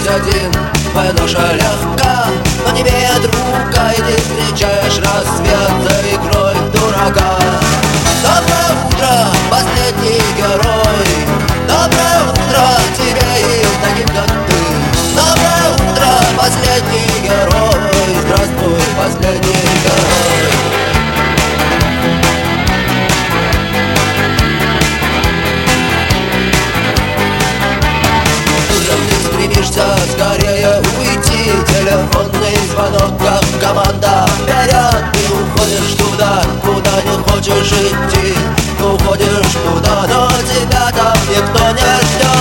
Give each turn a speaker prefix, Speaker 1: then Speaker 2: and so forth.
Speaker 1: один, твоя ноша легка, но не бед рука, и ты встречаешь рассвет за игрой в дурака. Доброе утро, последний герой, доброе утро тебе и таким, как ты. Доброе утро, последний герой, здравствуй, последний герой. Скорее уйти, телефонный звонок, как команда вперед. Ты уходишь туда, куда не хочешь идти. Ты уходишь туда, но тебя там никто не ждет.